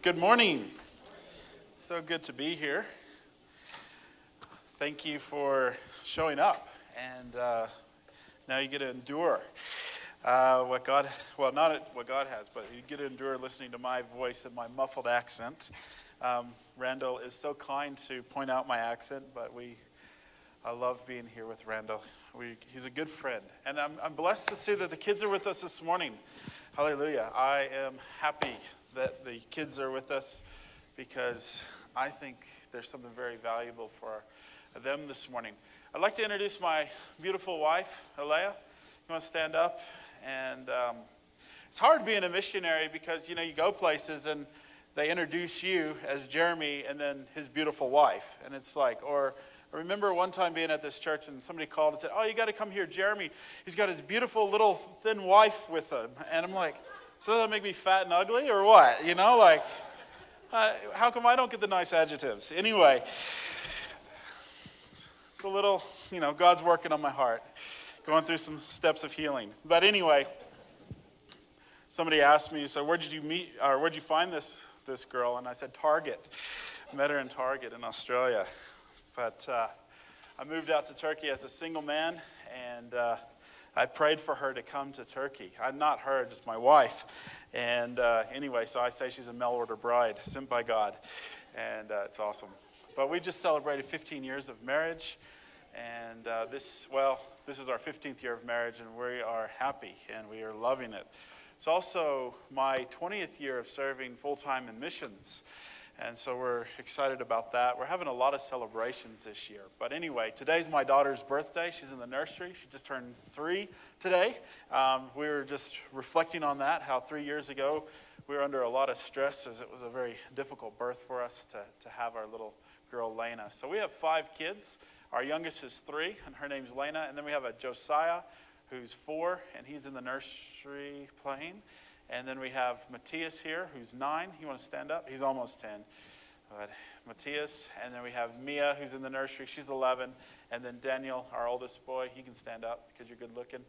Good morning. So good to be here. Thank you for showing up, and now you get to endure what God, well, not what God has, but you get to endure listening to my voice and my muffled accent. Randall is so kind to point out my accent, but I love being here with Randall. He's a good friend, and I'm blessed to see that the kids are with us this morning. Hallelujah. I am happy that the kids are with us because I think there's something very valuable for them this morning. I'd like to introduce my beautiful wife, Alea. You want to stand up? And it's hard being a missionary because, you go places and they introduce you as Jeremy and then his beautiful wife. And it's like, or I remember one time being at this church and somebody called and said, "Oh, you got to come here, Jeremy. He's got his beautiful little thin wife with him." And I'm like, so that'll make me fat and ugly or what? How come I don't get the nice adjectives? Anyway, it's a little, God's working on my heart, going through some steps of healing. But anyway, somebody asked me, so where'd you find this girl? And I said, Target. Met her in Target in Australia. But I moved out to Turkey as a single man, and I prayed for her to come to Turkey. Not her, just my wife. And anyway, so I say she's a mail-order bride, sent by God. And it's awesome. But we just celebrated 15 years of marriage. And this is our 15th year of marriage, and we are happy, and we are loving it. It's also my 20th year of serving full-time in missions. And so we're excited about that. We're having a lot of celebrations this year. But anyway, today's my daughter's birthday. She's in the nursery. She just turned 3 today. We were just reflecting on that, how 3 years ago we were under a lot of stress as it was a very difficult birth for us to have our little girl, Lena. So we have 5 kids. Our youngest is 3, and her name's Lena. And then we have a Josiah, who's 4, and he's in the nursery playing. And then we have Matthias here, who's 9. You want to stand up? He's almost 10. But Matthias, and then we have Mia, who's in the nursery. She's 11. And then Daniel, our oldest boy, he can stand up because you're good looking.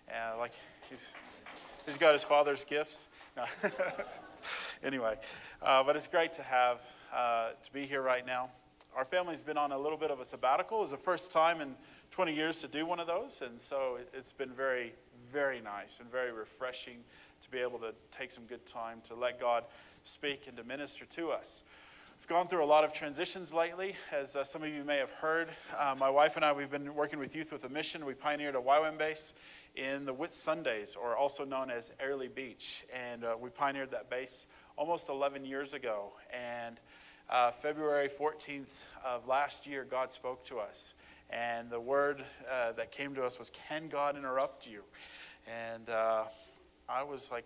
He's got his father's gifts. No. Anyway, but it's great to be here right now. Our family's been on a little bit of a sabbatical. It was the first time in 20 years to do one of those. And so it's been very, very nice and very refreshing to be able to take some good time to let God speak and to minister to us. We've gone through a lot of transitions lately. As some of you may have heard, my wife and I, we've been working with Youth with a Mission. We pioneered a YWAM base in the Whitsundays, or also known as Airlie Beach. And we pioneered that base almost 11 years ago. And February 14th of last year, God spoke to us. And the word that came to us was, "Can God interrupt you?" And I was like,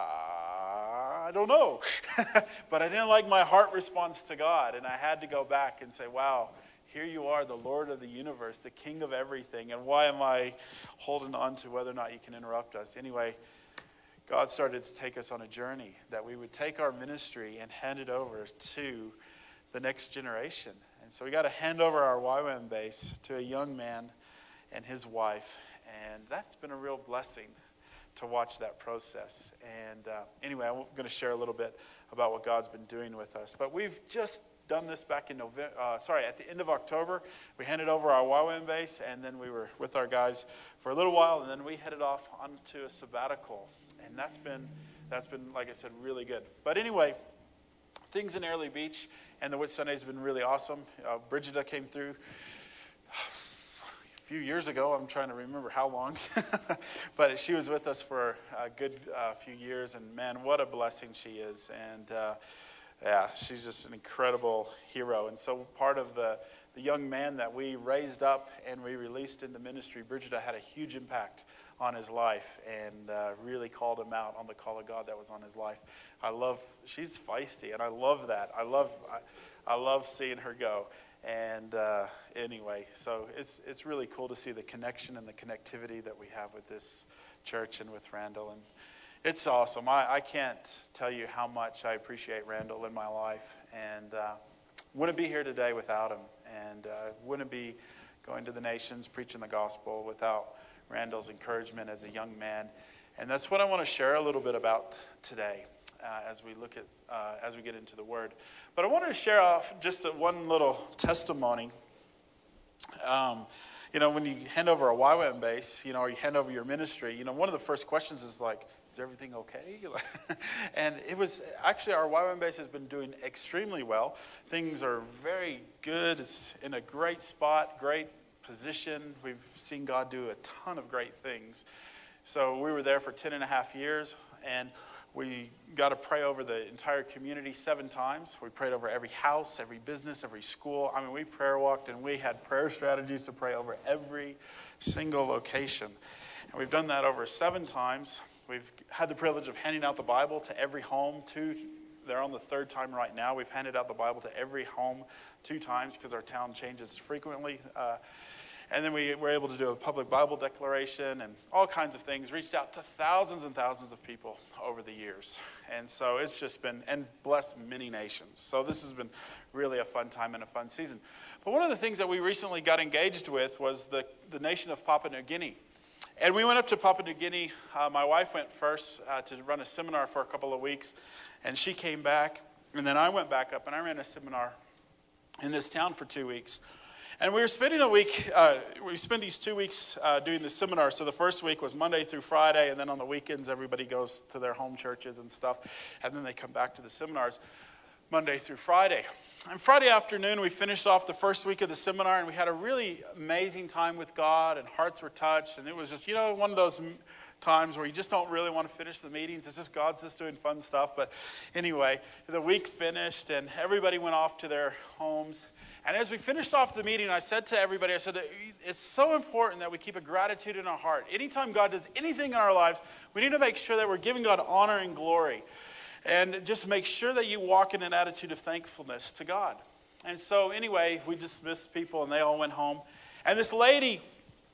wow, I don't know. But I didn't like my heart response to God. And I had to go back and say, wow, here you are, the Lord of the universe, the King of everything. And why am I holding on to whether or not you can interrupt us? Anyway, God started to take us on a journey that we would take our ministry and hand it over to the next generation. And so we got to hand over our YWAM base to a young man and his wife. And that's been a real blessing to watch that process. And anyway, I'm going to share a little bit about what God's been doing with us. But we've just done this back in at the end of October. We handed over our YWAM base, and then we were with our guys for a little while, and then we headed off onto a sabbatical. And that's been, like I said, really good. But anyway, things in Airlie Beach and the Whitsundays have been really awesome. Brigida came through a few years ago. I'm trying to remember how long. But she was with us for a good few years. And man, what a blessing she is. And she's just an incredible hero. And so part of the young man that we raised up and we released into ministry, Brigida, had a huge impact on his life and really called him out on the call of God that was on his life. She's feisty, and I love that. I love seeing her go. And anyway, so it's really cool to see the connection and the connectivity that we have with this church and with Randall. And it's awesome. I can't tell you how much I appreciate Randall in my life, and wouldn't be here today without him, and wouldn't be going to the nations preaching the gospel without Randall's encouragement as a young man. And that's what I want to share a little bit about today. as we look at as we get into the Word. But I wanted to share off just one little testimony. When you hand over a YWAM base, or you hand over your ministry, one of the first questions is like, is everything okay? And it was actually, our YWAM base has been doing extremely well. Things are very good. It's in a great spot, great position. We've seen God do a ton of great things. So we were there for 10 and a half years, and we got to pray over the entire community 7 times. We prayed over every house, every business, every school. I mean, we prayer walked, and we had prayer strategies to pray over every single location. And we've done that over 7 times. We've had the privilege of handing out the Bible to every home. They're on the 3rd time right now. We've handed out the Bible to every home 2 times because our town changes frequently. And then we were able to do a public Bible declaration and all kinds of things, reached out to thousands and thousands of people over the years. And so it's just been, and blessed many nations. So this has been really a fun time and a fun season. But one of the things that we recently got engaged with was the nation of Papua New Guinea. And we went up to Papua New Guinea. My wife went first to run a seminar for a couple of weeks. And she came back. And then I went back up and I ran a seminar in this town for 2 weeks. And we were spending a week, we spent these 2 weeks doing the seminar. So the first week was Monday through Friday, and then on the weekends everybody goes to their home churches and stuff. And then they come back to the seminars Monday through Friday. And Friday afternoon we finished off the first week of the seminar, and we had a really amazing time with God, and hearts were touched. And it was just, one of those times where you just don't really want to finish the meetings. It's just God's just doing fun stuff. But anyway, the week finished, and everybody went off to their homes. And as we finished off the meeting, I said to everybody, it's so important that we keep a gratitude in our heart. Anytime God does anything in our lives, we need to make sure that we're giving God honor and glory. And just make sure that you walk in an attitude of thankfulness to God. And so anyway, we dismissed people and they all went home. And this lady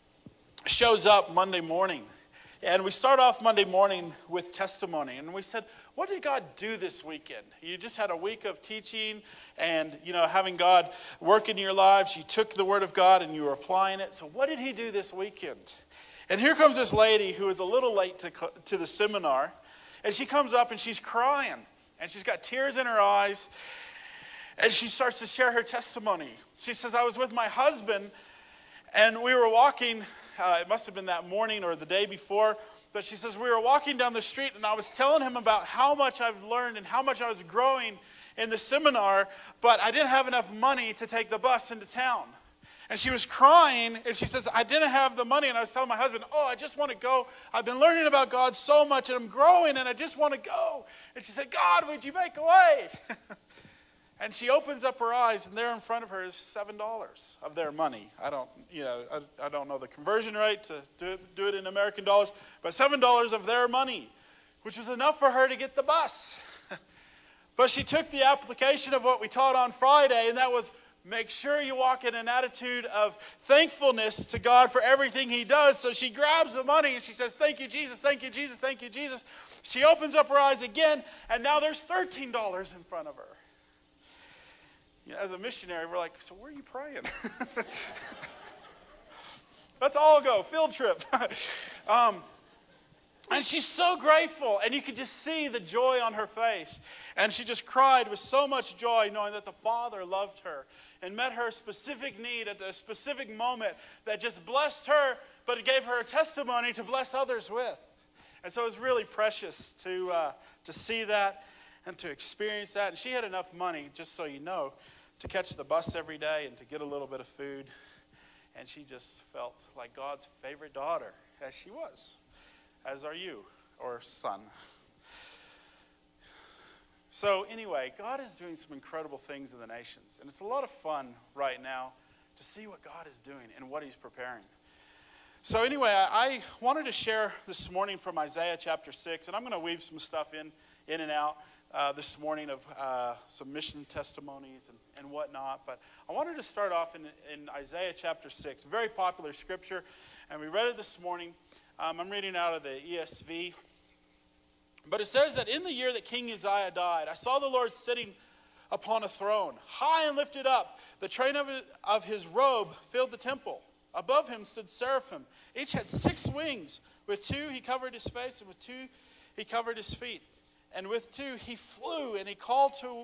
shows up Monday morning. And we start off Monday morning with testimony. And we said, what did God do this weekend? You just had a week of teaching and, having God work in your lives. You took the Word of God and you were applying it. So what did He do this weekend? And here comes this lady who is a little late to the seminar. And she comes up and she's crying. And she's got tears in her eyes. And she starts to share her testimony. She says, I was with my husband and we were walking. It must have been that morning or the day before. But she says, we were walking down the street and I was telling him about how much I've learned and how much I was growing in the seminar, but I didn't have enough money to take the bus into town. And she was crying and she says, I didn't have the money. And I was telling my husband, I just want to go. I've been learning about God so much and I'm growing and I just want to go. And she said, God, would you make a way? And she opens up her eyes, and there in front of her is $7 of their money. I don't know the conversion rate to do it in American dollars, but $7 of their money, which was enough for her to get the bus. But she took the application of what we taught on Friday, and that was make sure you walk in an attitude of thankfulness to God for everything He does. So she grabs the money and she says, thank you, Jesus, thank you, Jesus, thank you, Jesus. She opens up her eyes again, and now there's $13 in front of her. As a missionary, we're like, so where are you praying? Let's all go, field trip. And she's so grateful, and you could just see the joy on her face. And she just cried with so much joy, knowing that the Father loved her and met her specific need at a specific moment that just blessed her, but it gave her a testimony to bless others with. And so it was really precious to see that and to experience that. And she had enough money, just so you know, to catch the bus every day and to get a little bit of food. And she just felt like God's favorite daughter, as she was, as are you, or son. So anyway, God is doing some incredible things in the nations. And it's a lot of fun right now to see what God is doing and what He's preparing. So anyway, I wanted to share this morning from Isaiah chapter 6. And I'm going to weave some stuff in and out this morning of some mission testimonies and whatnot. But I wanted to start off in Isaiah chapter 6, a very popular scripture. And we read it this morning. I'm reading out of the ESV. But it says that in the year that King Uzziah died, I saw the Lord sitting upon a throne, high and lifted up. The train of his robe filled the temple. Above him stood seraphim. Each had 6 wings. With 2 he covered his face, and with 2 he covered his feet. And with two, he flew, and he called to,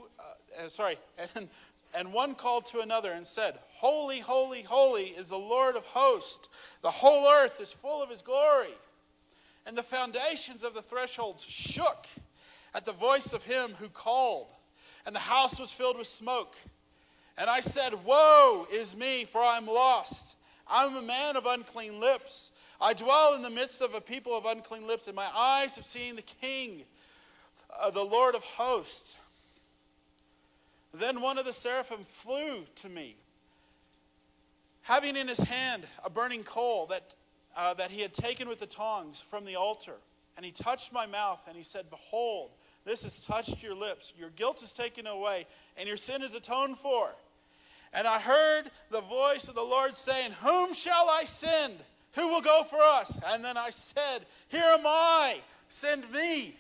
and one called to another and said, Holy, holy, holy is the Lord of hosts. The whole earth is full of his glory. And the foundations of the thresholds shook at the voice of him who called, and the house was filled with smoke. And I said, Woe is me, for I am lost. I am a man of unclean lips. I dwell in the midst of a people of unclean lips, and my eyes have seen the King, the Lord of hosts. Then one of the seraphim flew to me, having in his hand a burning coal that he had taken with the tongs from the altar. And he touched my mouth, and he said, Behold, this has touched your lips. Your guilt is taken away, and your sin is atoned for. And I heard the voice of the Lord saying, Whom shall I send? Who will go for us? And then I said, Here am I, send me.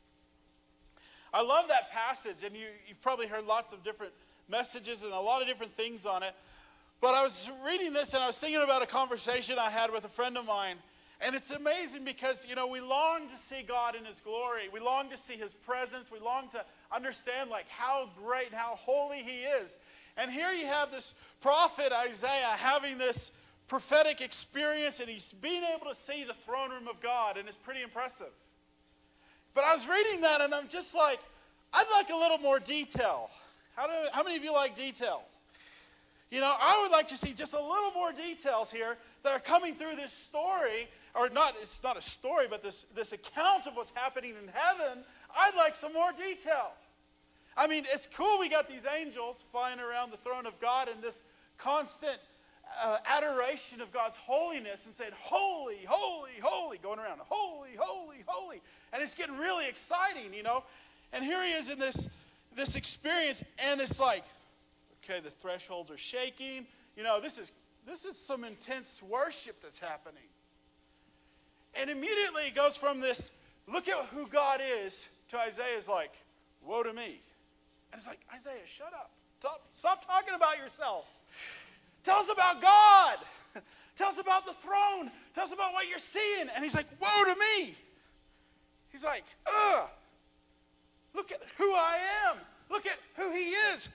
I love that passage, and you've probably heard lots of different messages and a lot of different things on it. But I was reading this, and I was thinking about a conversation I had with a friend of mine. And it's amazing because, we long to see God in his glory. We long to see his presence. We long to understand how great and how holy he is. And here you have this prophet Isaiah having this prophetic experience, and he's being able to see the throne room of God, and it's pretty impressive. But I was reading that, and I'm just like, I'd like a little more detail. How many of you like detail? I would like to see just a little more details here that are coming through this story, or not, it's not a story, but this account of what's happening in heaven. I'd like some more detail. I mean, it's cool we got these angels flying around the throne of God and this constant adoration of God's holiness and saying, Holy, holy, holy, going around, holy, holy, holy. And it's getting really exciting, And here he is in this experience, and it's like, okay, the thresholds are shaking. This is some intense worship that's happening. And immediately it goes from this, look at who God is, to Isaiah's like, woe to me. And it's like, Isaiah, shut up. Stop talking about yourself. Tell us about God. Tell us about the throne. Tell us about what you're seeing. And he's like, woe to me. He's like, look at who I am. Look at who he is.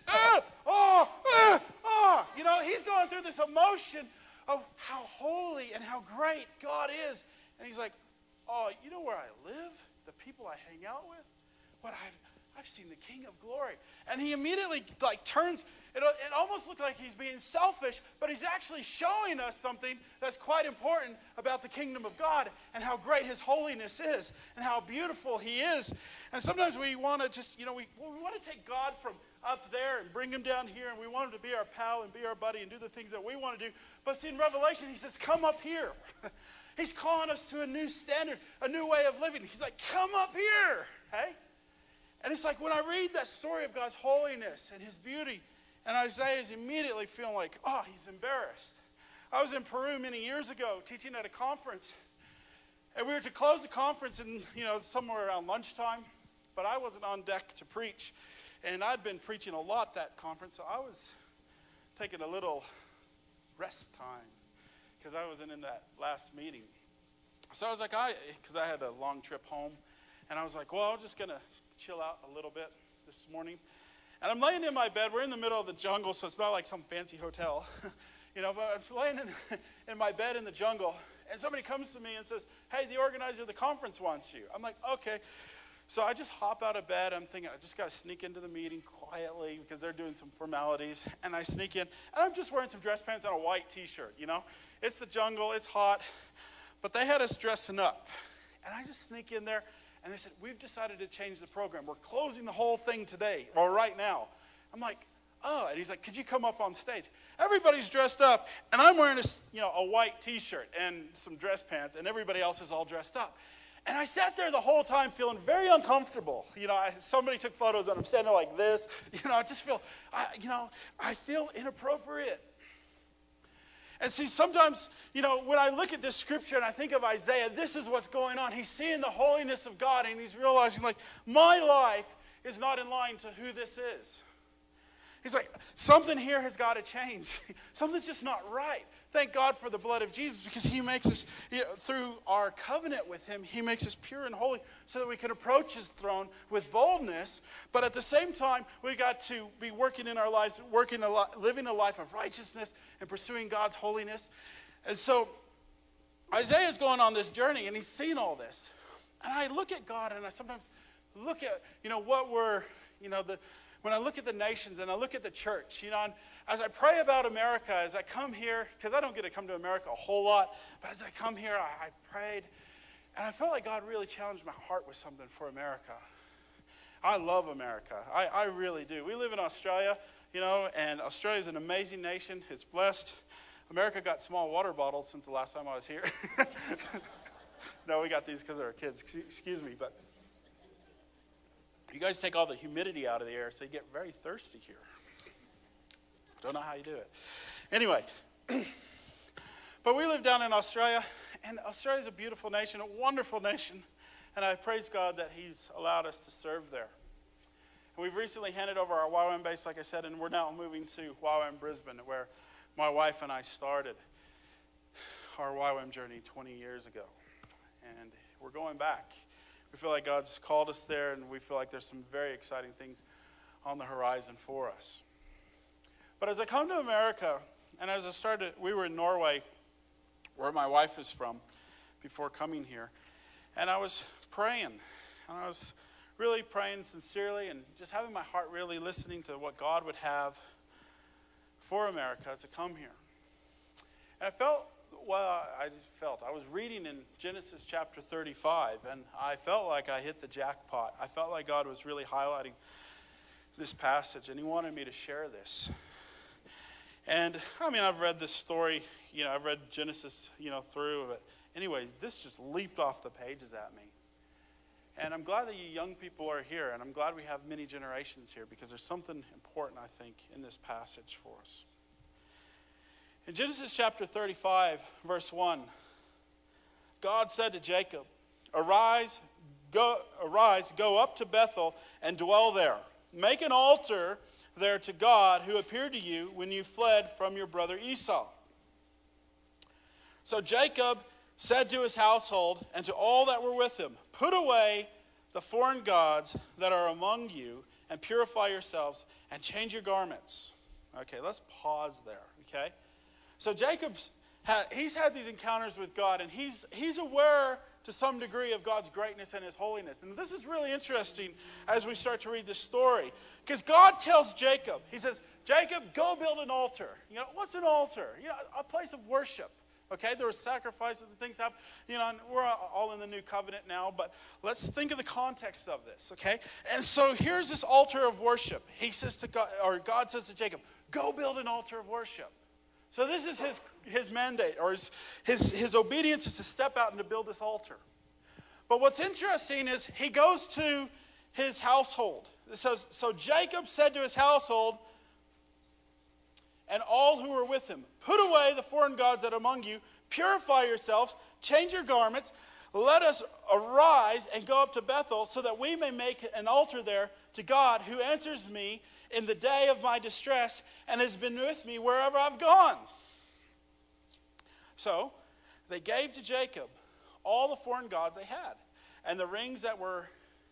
He's going through this emotion of how holy and how great God is. And he's like, oh, you know where I live? The people I hang out with? What I've seen the King of glory. And he immediately turns, it almost looks like he's being selfish, but he's actually showing us something that's quite important about the kingdom of God and how great his holiness is and how beautiful he is. And sometimes we want to just, we want to take God from up there and bring him down here, and we want him to be our pal and be our buddy and do the things that we want to do. But see, in Revelation, he says, come up here. He's calling us to a new standard, a new way of living. He's like, come up here, hey? And it's like when I read that story of God's holiness and his beauty, and Isaiah is immediately feeling like, oh, he's embarrassed. I was in Peru many years ago teaching at a conference, and we were to close the conference in, somewhere around lunchtime, but I wasn't on deck to preach, and I'd been preaching a lot that conference, so I was taking a little rest time because I wasn't in that last meeting. So I was like, because I had a long trip home, and I was like, well, I'm just going to chill out a little bit this morning. And I'm laying in my bed. We're in the middle of the jungle, so it's not like some fancy hotel. But I'm laying in my bed in the jungle, and somebody comes to me and says, hey, the organizer of the conference wants you. I'm like, okay. So I just hop out of bed. I'm thinking, I just got to sneak into the meeting quietly because they're doing some formalities. And I sneak in, and I'm just wearing some dress pants and a white T-shirt, It's the jungle. It's hot. But they had us dressing up. And I just sneak in there. And they said, we've decided to change the program. We're closing the whole thing today, or right now. I'm like, oh. And he's like, could you come up on stage? Everybody's dressed up, and I'm wearing a white T-shirt and some dress pants, and everybody else is all dressed up. And I sat there the whole time feeling very uncomfortable. Somebody took photos, and I'm standing like this. I just feel, I feel inappropriate. And see, sometimes, when I look at this scripture and I think of Isaiah, this is what's going on. He's seeing the holiness of God, and he's realizing, my life is not in line to who this is. He's like, something here has got to change. Something's just not right. Thank God for the blood of Jesus, because he makes us, through our covenant with him, he makes us pure and holy so that we can approach his throne with boldness. But at the same time, we got to be working in our lives, living a life of righteousness and pursuing God's holiness. And so Isaiah's going on this journey, and he's seen all this. And I look at God, and I sometimes look at, what we're, when I look at the nations and I look at the church, and as I pray about America, as I come here, because I don't get to come to America a whole lot, but as I come here, I prayed, and I felt like God really challenged my heart with something for America. I love America. I really do. We live in Australia, and Australia is an amazing nation. It's blessed. America got small water bottles since the last time I was here. No, we got these because of our kids. Excuse me, but you guys take all the humidity out of the air, so you get very thirsty here. Don't know how you do it. Anyway, but we live down in Australia, and Australia is a beautiful nation, a wonderful nation, and I praise God that he's allowed us to serve there. And we've recently handed over our YWAM base, like I said, and we're now moving to YWAM Brisbane, where my wife and I started our YWAM journey 20 years ago. And we're going back. We feel like God's called us there, and we feel like there's some very exciting things on the horizon for us. But as I come to America, and as I started, we were in Norway, where my wife is from, before coming here. And I was praying, and I was really praying sincerely, and just having my heart really listening to what God would have for America as I come here. And I was reading in Genesis chapter 35, and I felt like I hit the jackpot. I felt like God was really highlighting this passage, and he wanted me to share this. And, I've read this story, I've read Genesis, through, but anyway, this just leaped off the pages at me. And I'm glad that you young people are here, and I'm glad we have many generations here, because there's something important, I think, in this passage for us. In Genesis chapter 35, verse 1, God said to Jacob, Arise, go up to Bethel and dwell there. Make an altar there to God who appeared to you when you fled from your brother Esau. So Jacob said to his household and to all that were with him, Put away the foreign gods that are among you and purify yourselves and change your garments. Okay, let's pause there, okay? So Jacob's he's had these encounters with God, and he's aware to some degree of God's greatness and his holiness. And this is really interesting as we start to read this story, because God tells Jacob, he says, Jacob, go build an altar. What's an altar? A place of worship. Okay, there were sacrifices and things happen. And we're all in the new covenant now, but let's think of the context of this, okay? And so here's this altar of worship. He says to God, or God says to Jacob, go build an altar of worship. So this is his mandate, or his obedience is to step out and to build this altar. But what's interesting is he goes to his household. It says, so Jacob said to his household and all who were with him, Put away the foreign gods that are among you, purify yourselves, change your garments, let us arise and go up to Bethel so that we may make an altar there to God who answers me in the day of my distress and has been with me wherever I've gone. So they gave to Jacob all the foreign gods they had, and the rings that were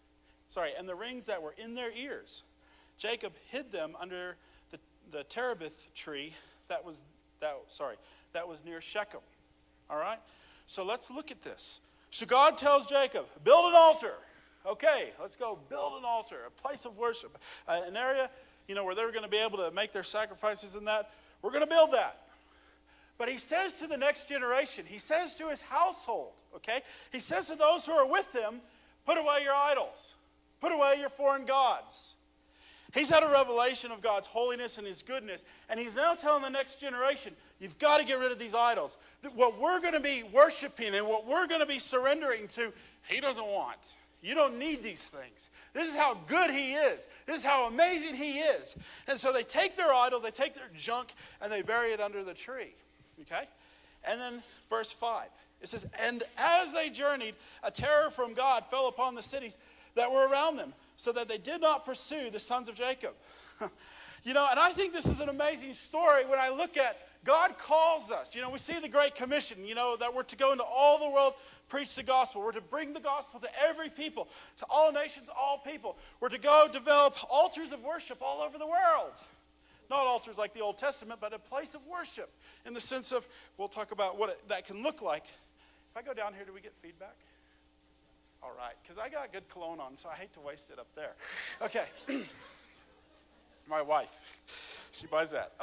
in their ears. Jacob hid them under the terebinth tree that was near Shechem. All right? So let's look at this. So God tells Jacob, build an altar. Okay, let's go build an altar, a place of worship, an area, where they were going to be able to make their sacrifices in that. We're going to build that. But he says to the next generation, he says to his household, okay? He says to those who are with him, put away your idols. Put away your foreign gods. He's had a revelation of God's holiness and his goodness, and he's now telling the next generation, you've got to get rid of these idols. What we're going to be worshiping and what we're going to be surrendering to, he doesn't want. You don't need these things. This is how good he is. This is how amazing he is. And so they take their idols, they take their junk, and they bury it under the tree. Okay? And then verse 5. It says, And as they journeyed, a terror from God fell upon the cities that were around them, so that they did not pursue the sons of Jacob. And I think this is an amazing story when I look at God calls us. We see the Great Commission, that we're to go into all the world, preach the gospel. We're to bring the gospel to every people, to all nations, all people. We're to go develop altars of worship all over the world. Not altars like the Old Testament, but a place of worship in the sense of, we'll talk about what that can look like. If I go down here, do we get feedback? All right, because I got good cologne on, so I hate to waste it up there. Okay. My wife, she buys that.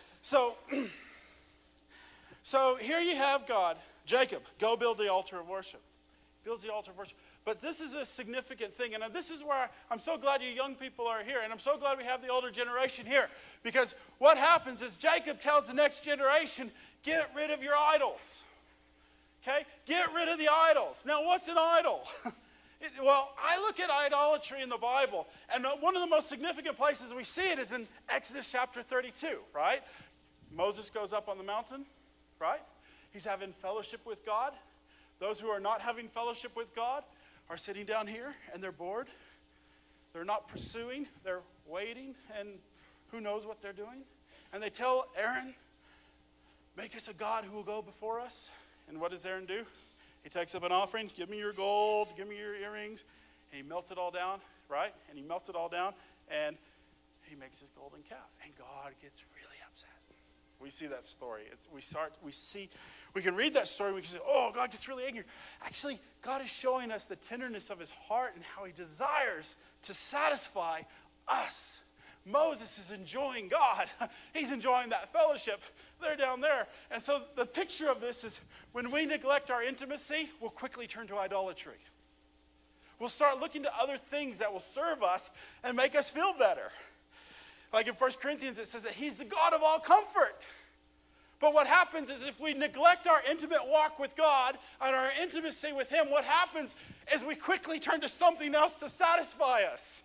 So here you have God, Jacob, go build the altar of worship. Builds the altar of worship. But this is a significant thing, and this is where I'm so glad you young people are here, and I'm so glad we have the older generation here, because what happens is Jacob tells the next generation, get rid of your idols. Okay? Get rid of the idols. Now, what's an idol? Well, I look at idolatry in the Bible, and one of the most significant places we see it is in Exodus chapter 32, right? Moses goes up on the mountain, right? He's having fellowship with God. Those who are not having fellowship with God are sitting down here, and they're bored. They're not pursuing. They're waiting, and who knows what they're doing. And they tell Aaron, make us a God who will go before us. And what does Aaron do? He takes up an offering, give me your gold, give me your earrings, and he melts it all down, right? And he melts it all down, and he makes his golden calf. And God gets really upset. We see that story. We can read that story, and we can say, oh, God gets really angry. Actually, God is showing us the tenderness of his heart and how he desires to satisfy us. Moses is enjoying God. He's enjoying that fellowship. They're down there. And so the picture of this is when we neglect our intimacy, we'll quickly turn to idolatry. We'll start looking to other things that will serve us and make us feel better. Like in 1 Corinthians, it says that he's the God of all comfort. But what happens is if we neglect our intimate walk with God and our intimacy with him, what happens is we quickly turn to something else to satisfy us.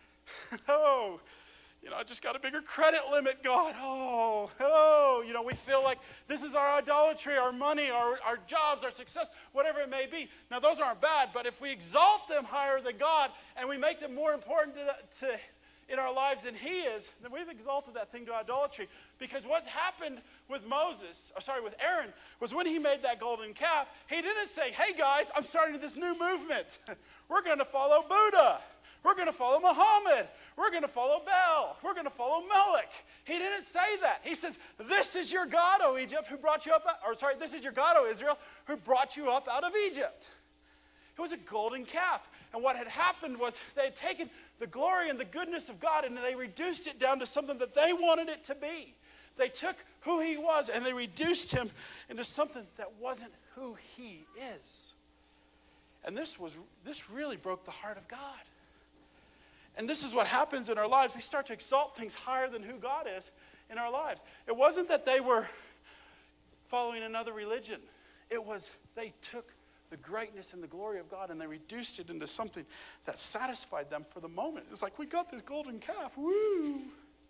I just got a bigger credit limit, God. We feel like this is our idolatry, our money, our jobs, our success, whatever it may be. Now, those aren't bad, but if we exalt them higher than God and we make them more important in our lives than he is, then we've exalted that thing to idolatry. Because what happened with Aaron, was when he made that golden calf, he didn't say, hey guys, I'm starting this new movement. We're going to follow Buddha. We're going to follow Muhammad. We're going to follow Baal. We're going to follow Melech. He didn't say that. He says, this is your God, O Egypt, who brought you up, this is your God, O Israel, who brought you up out of Egypt. It was a golden calf. And what had happened was they had taken the glory and the goodness of God and they reduced it down to something that they wanted it to be. They took who he was and they reduced him into something that wasn't who he is. And this really broke the heart of God. And this is what happens in our lives. We start to exalt things higher than who God is in our lives. It wasn't that they were following another religion. It was they took the greatness and the glory of God and they reduced it into something that satisfied them for the moment. It's like, we got this golden calf. Woo!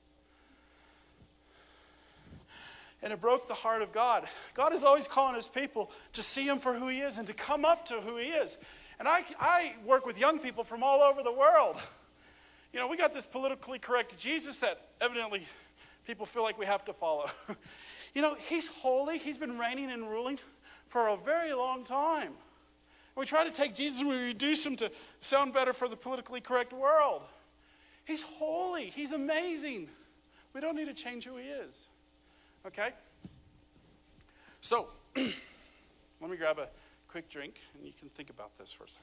And it broke the heart of God. God is always calling his people to see him for who he is and to come up to who he is. And I work with young people from all over the world. We got this politically correct Jesus that evidently people feel like we have to follow. He's holy. He's been reigning and ruling for a very long time. We try to take Jesus and we reduce him to sound better for the politically correct world. He's holy. He's amazing. We don't need to change who he is. Okay? So, let me grab a quick drink and you can think about this for a second.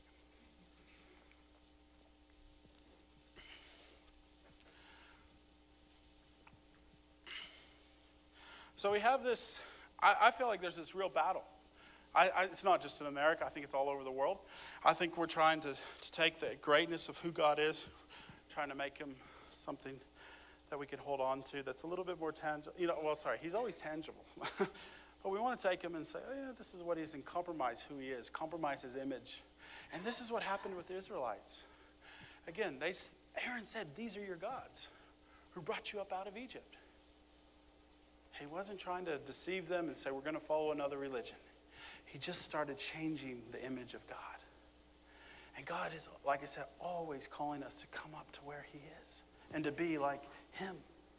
So we have this, I feel like there's this real battle. It's not just in America, I think it's all over the world. I think we're trying to take the greatness of who God is, trying to make him something that we can hold on to that's a little bit more tangible. He's always tangible. But we want to take him and say, oh yeah, this is what he's in, compromise who he is, compromise his image. And this is what happened with the Israelites. Again, Aaron said, these are your gods who brought you up out of Egypt. He wasn't trying to deceive them and say, we're going to follow another religion. He just started changing the image of God. And God is, like I said, always calling us to come up to where he is and to be like him.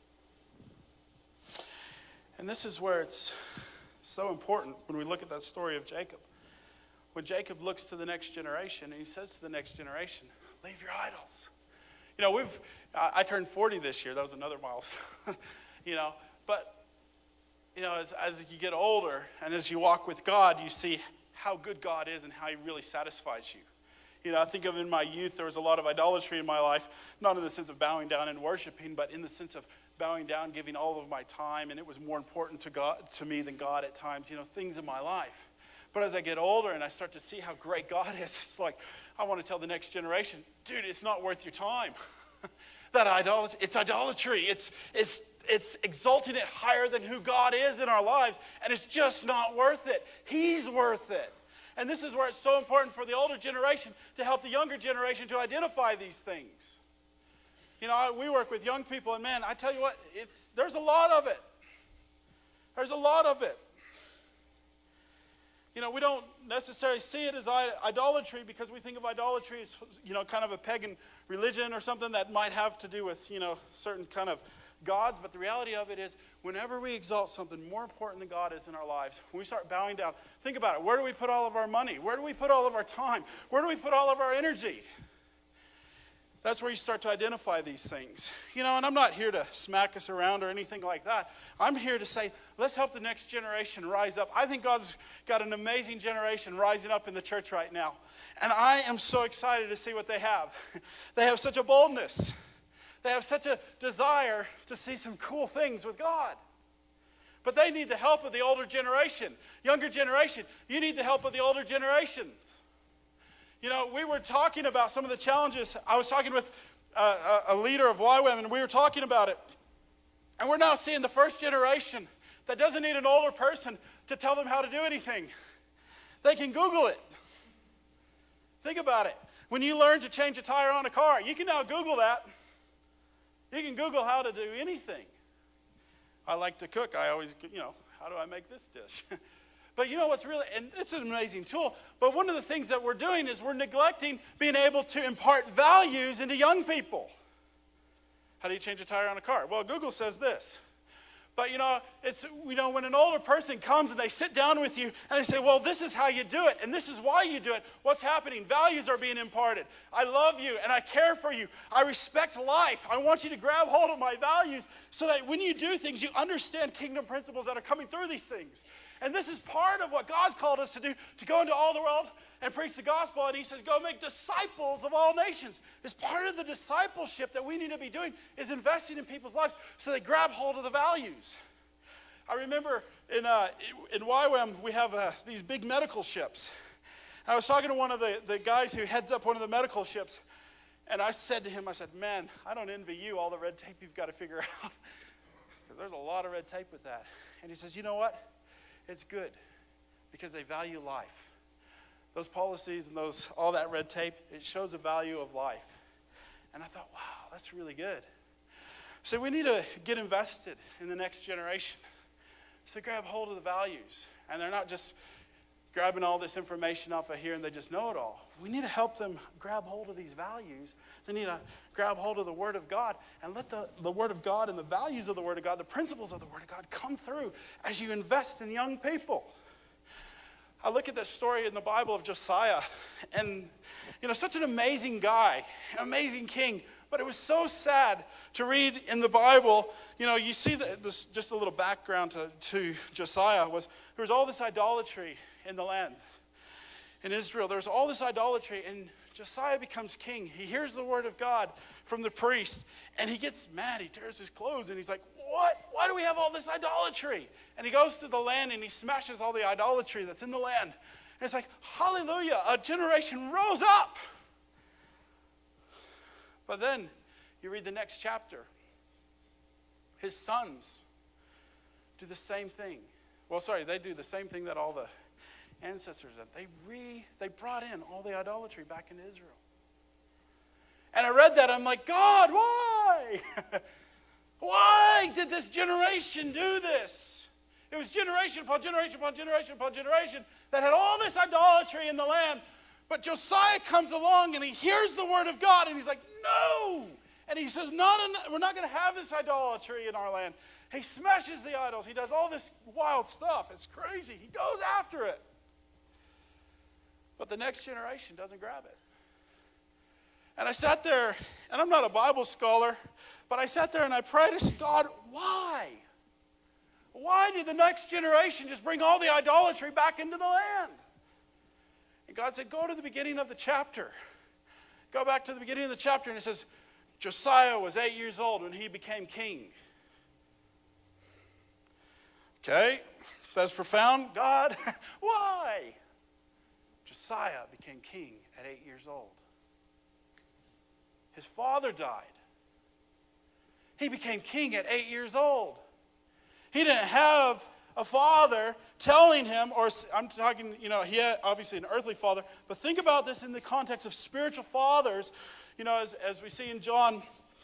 And this is where it's so important when we look at that story of Jacob. When Jacob looks to the next generation and he says to the next generation, leave your idols. You know, I turned 40 this year. That was another milestone. But as you get older and as you walk with God, you see how good God is and how he really satisfies you. You know, I think of in my youth, there was a lot of idolatry in my life, not in the sense of bowing down and worshiping, but in the sense of bowing down, giving all of my time, and it was more important to me than God at times, things in my life. But as I get older and I start to see how great God is, it's like, I want to tell the next generation, dude, it's not worth your time. It's idolatry. It's exalting it higher than who God is in our lives, and it's just not worth it. He's worth it. And this is where it's so important for the older generation to help the younger generation to identify these things. We work with young people, and man, I tell you what, there's a lot of it. There's a lot of it. We don't necessarily see it as idolatry because we think of idolatry as, kind of a pagan religion or something that might have to do with, certain kind of gods. But the reality of it is, whenever we exalt something more important than God is in our lives, when we start bowing down, think about it. Where do we put all of our money? Where do we put all of our time? Where do we put all of our energy? That's where you start to identify these things. And I'm not here to smack us around or anything like that. I'm here to say, let's help the next generation rise up. I think God's got an amazing generation rising up in the church right now. And I am so excited to see what they have. They have such a boldness. They have such a desire to see some cool things with God. But they need the help of the older generation. Younger generation, you need the help of the older generations. We were talking about some of the challenges. I was talking with a leader of YWAM, and we were talking about it. And we're now seeing the first generation that doesn't need an older person to tell them how to do anything. They can Google it. Think about it. When you learn to change a tire on a car, you can now Google that. You can Google how to do anything. I like to cook. I always, how do I make this dish? But what's really, and it's an amazing tool, but one of the things that we're doing is we're neglecting being able to impart values into young people. How do you change a tire on a car? Well, Google says this. But when an older person comes and they sit down with you and they say, well, this is how you do it, and this is why you do it. What's happening? Values are being imparted. I love you and I care for you. I respect life. I want you to grab hold of my values so that when you do things, you understand kingdom principles that are coming through these things. And this is part of what God's called us to do, to go into all the world and preach the gospel. And he says, go make disciples of all nations. It's part of the discipleship that we need to be doing is investing in people's lives so they grab hold of the values. I remember in YWAM, we have these big medical ships. And I was talking to one of the guys who heads up one of the medical ships. And I said to him, man, I don't envy you all the red tape you've got to figure out. Because there's a lot of red tape with that. And he says, you know what? It's good because they value life. Those policies and all that red tape, it shows the value of life. And I thought, wow, that's really good. So we need to get invested in the next generation. So grab hold of the values. And they're not just grabbing all this information off of here and they just know it all. We need to help them grab hold of these values. They need to grab hold of the Word of God and let the Word of God and the values of the Word of God, the principles of the Word of God come through as you invest in young people. I look at this story in the Bible of Josiah and, such an amazing guy, an amazing king, but it was so sad to read in the Bible. You see this, just a little background to Josiah was there was all this idolatry in the land. In Israel, there was all this idolatry, and Josiah becomes king. He hears the word of God from the priest, and he gets mad. He tears his clothes, and he's like, what? Why do we have all this idolatry? And he goes to the land, and he smashes all the idolatry that's in the land. And it's like, hallelujah, a generation rose up. But then you read the next chapter. His sons do the same thing. They do the same thing that all the ancestors did. They brought in all the idolatry back into Israel. And I read that, I'm like, God, why? Why did this generation do this? It was generation upon generation upon generation upon generation that had all this idolatry in the land. But Josiah comes along and he hears the word of God and he's like, no. And he says, we're not going to have this idolatry in our land. He smashes the idols. He does all this wild stuff. It's crazy. He goes after it. But the next generation doesn't grab it. And I sat there, and I'm not a Bible scholar, but I sat there and I prayed, I said, God, why? Why did the next generation just bring all the idolatry back into the land? And God said, go to the beginning of the chapter. Go back to the beginning of the chapter, and it says, Josiah was 8 years old when he became king. Okay, that's profound. God, why? Josiah became king at 8 years old. His father died. He became king at 8 years old. He didn't have a father telling him, or I'm talking, he had obviously an earthly father, but think about this in the context of spiritual fathers, as we see in John.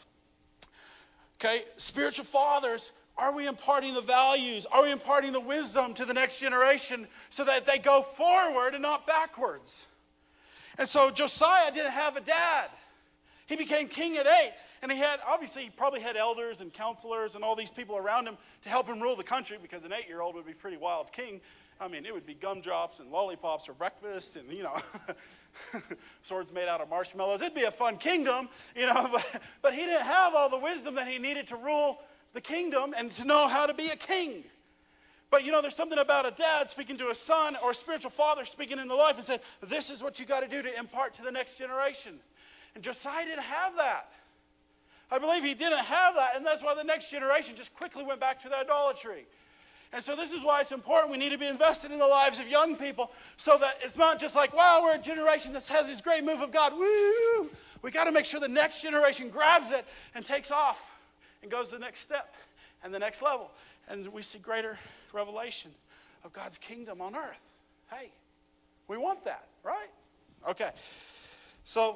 Okay, spiritual fathers, are we imparting the values? Are we imparting the wisdom to the next generation so that they go forward and not backwards? And so Josiah didn't have a dad. He became king at 8. And he probably had elders and counselors and all these people around him to help him rule the country, because an 8-year-old would be a pretty wild king. I mean, it would be gumdrops and lollipops for breakfast and, swords made out of marshmallows. It'd be a fun kingdom, but he didn't have all the wisdom that he needed to rule the kingdom and to know how to be a king. But, there's something about a dad speaking to a son, or a spiritual father speaking into life and said, this is what you got to do to impart to the next generation. And Josiah didn't have that. I believe he didn't have that, and that's why the next generation just quickly went back to the idolatry. And so this is why it's important. We need to be invested in the lives of young people, so that it's not just like, wow, we're a generation that has this great move of God. Woo! We got to make sure the next generation grabs it and takes off and goes to the next step and the next level. And we see greater revelation of God's kingdom on earth. Hey, we want that, right? Okay. So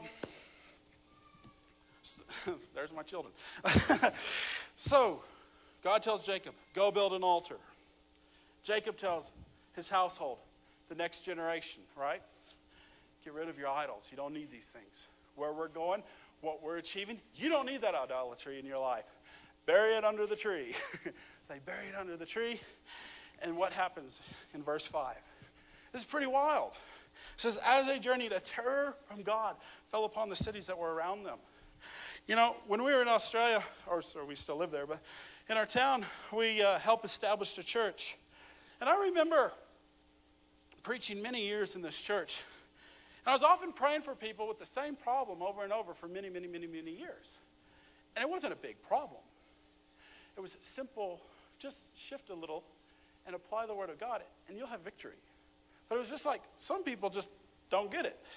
there's my children. So, God tells Jacob, go build an altar. Jacob tells his household, the next generation, right? Get rid of your idols. You don't need these things. Where we're going, what we're achieving, you don't need that idolatry in your life. Bury it under the tree. They bury it under the tree. And what happens in verse 5? This is pretty wild. It says, as they journeyed, a terror from God fell upon the cities that were around them. When we were in Australia, or we still live there, but in our town, we helped establish a church. And I remember preaching many years in this church. And I was often praying for people with the same problem over and over for many, many, many, many years. And it wasn't a big problem. It was simple, just shift a little and apply the word of God, and you'll have victory. But it was just like, some people just don't get it.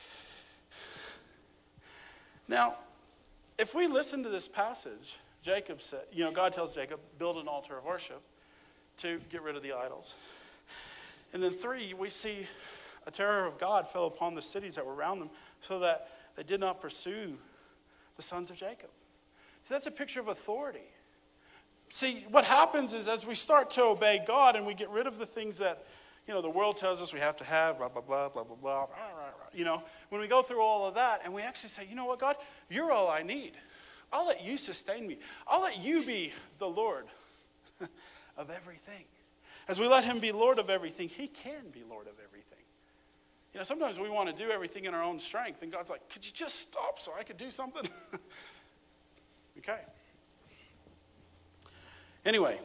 Now, if we listen to this passage, Jacob said, God tells Jacob, build an altar of worship to get rid of the idols. And then 3, we see a terror of God fell upon the cities that were around them, so that they did not pursue the sons of Jacob. So that's a picture of authority. See, what happens is, as we start to obey God and we get rid of the things that, the world tells us we have to have, blah, blah, blah, blah, blah, blah, when we go through all of that and we actually say, you know what, God, you're all I need. I'll let you sustain me. I'll let you be the Lord of everything. As we let him be Lord of everything, he can be Lord of everything. Sometimes we want to do everything in our own strength, and God's like, could you just stop so I could do something? Okay. Anyway,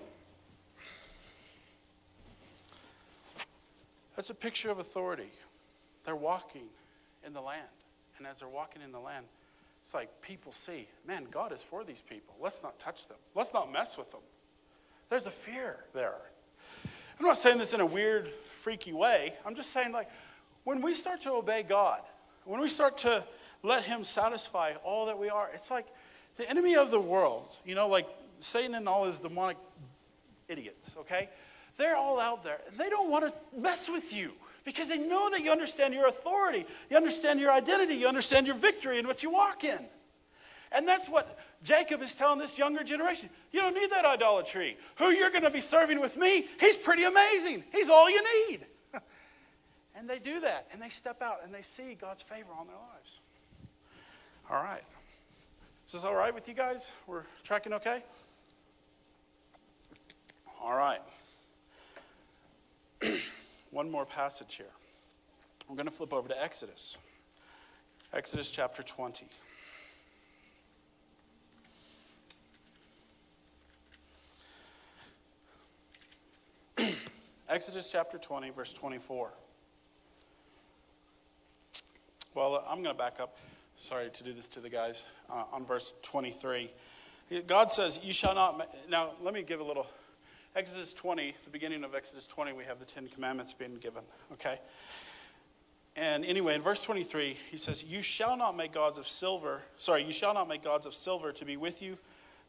that's a picture of authority. They're walking in the land. And as they're walking in the land, it's like people see, man, God is for these people. Let's not touch them. Let's not mess with them. There's a fear there. I'm not saying this in a weird, freaky way. I'm just saying, like, when we start to obey God, when we start to let him satisfy all that we are, it's like the enemy of the world, like Satan and all his demonic idiots, okay? They're all out there, and they don't want to mess with you because they know that you understand your authority, you understand your identity, you understand your victory in what you walk in. And that's what Jacob is telling this younger generation. You don't need that idolatry. Who you're going to be serving with me, he's pretty amazing. He's all you need. And they do that, and they step out, and they see God's favor on their lives. All right. Is this all right with you guys? We're tracking okay? All right. One more passage here. We're going to flip over to Exodus. Exodus chapter 20. Exodus chapter 20, verse 24. Well, I'm going to back up. Sorry to do this to the guys. On verse 23. God says, you shall not... Now, let me give a little... Exodus 20, the beginning of Exodus 20, we have the Ten Commandments being given. Okay? And anyway, in verse 23, he says, you shall not make gods of silver... Sorry, you shall not make gods of silver to be with you.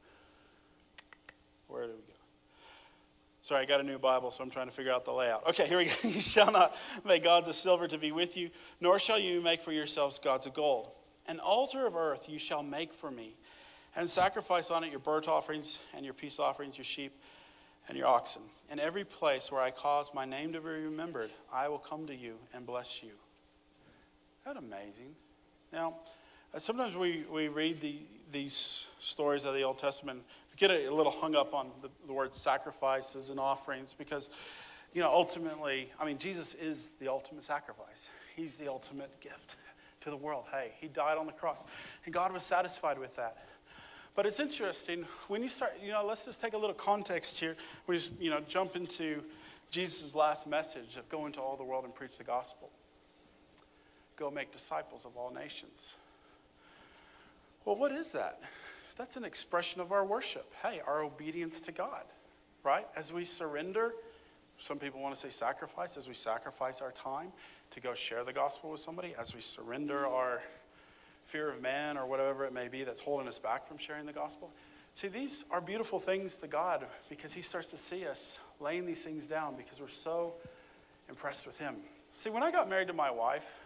Where did we go? Sorry, I got a new Bible, so I'm trying to figure out the layout. Okay, here we go. You shall not make gods of silver to be with you, nor shall you make for yourselves gods of gold. An altar of earth you shall make for me, and sacrifice on it your burnt offerings and your peace offerings, your sheep and your oxen. In every place where I cause my name to be remembered, I will come to you and bless you. Isn't that amazing? Now, sometimes we read these stories of the Old Testament, we get a little hung up on the word sacrifices and offerings because, ultimately, Jesus is the ultimate sacrifice. He's the ultimate gift to the world. Hey, he died on the cross, and God was satisfied with that. But it's interesting, when you start, let's just take a little context here. We just, jump into Jesus' last message of go into all the world and preach the gospel. Go make disciples of all nations. Well, what is that? That's an expression of our worship. Hey, our obedience to God, right? As we surrender, some people want to say sacrifice, as we sacrifice our time to go share the gospel with somebody, as we surrender our fear of man or whatever it may be that's holding us back from sharing the gospel. See, these are beautiful things to God because he starts to see us laying these things down because we're so impressed with him. See, when I got married to my wife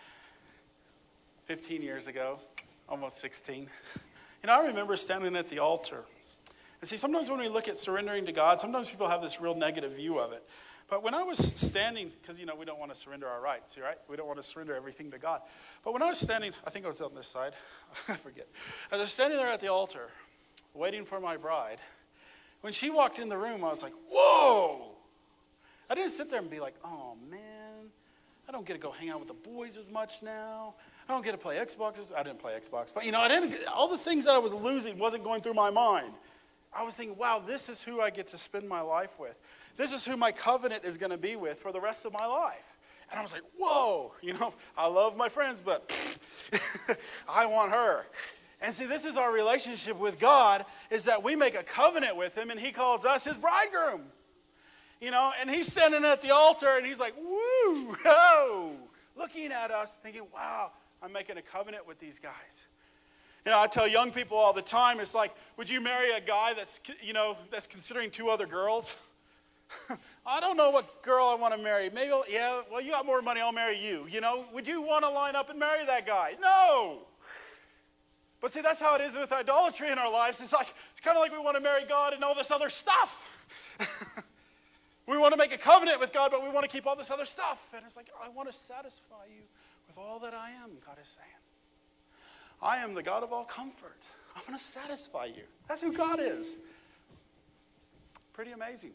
15 years ago, almost 16, I remember standing at the altar. And see, sometimes when we look at surrendering to God, sometimes people have this real negative view of it. But when I was standing, because, we don't want to surrender our rights, right? We don't want to surrender everything to God. But when I was standing, I think I was on this side. I forget. I was standing there at the altar, waiting for my bride. When she walked in the room, I was like, whoa! I didn't sit there and be like, oh, man, I don't get to go hang out with the boys as much now. I don't get to play Xbox. I didn't play Xbox. But, I didn't. All the things that I was losing wasn't going through my mind. I was thinking, wow, this is who I get to spend my life with. This is who my covenant is going to be with for the rest of my life. And I was like, whoa, I love my friends, but I want her. And see, this is our relationship with God, is that we make a covenant with him, and he calls us his bridegroom. And he's standing at the altar, and he's like, woo, oh, looking at us, thinking, wow, I'm making a covenant with these guys. I tell young people all the time, it's like, would you marry a guy that's considering 2 other girls? I don't know what girl I want to marry. Maybe, you got more money, I'll marry you. Would you want to line up and marry that guy? No. But see, that's how it is with idolatry in our lives. It's kind of like we want to marry God and all this other stuff. We want to make a covenant with God, but we want to keep all this other stuff. And it's like, I want to satisfy you with all that I am, God is saying. I am the God of all comfort. I want to satisfy you. That's who God is. Pretty amazing.